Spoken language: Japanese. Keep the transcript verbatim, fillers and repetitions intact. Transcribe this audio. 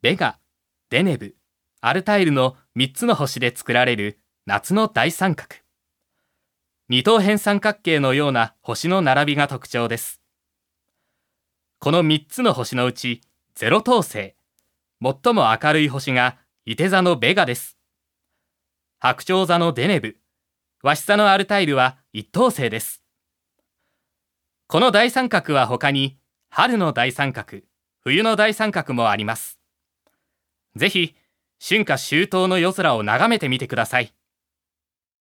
ベガ、デネブ、アルタイルのみっつの星で作られる夏の大三角。二等辺三角形のような星の並びが特徴です。このみっつの星のうちゼロ等星、最も明るい星が射手座のベガです。白鳥座のデネブ、ワシ座のアルタイルは一等星です。この大三角は他に春の大三角、冬の大三角もあります。ぜひ春夏秋冬の夜空を眺めてみてください。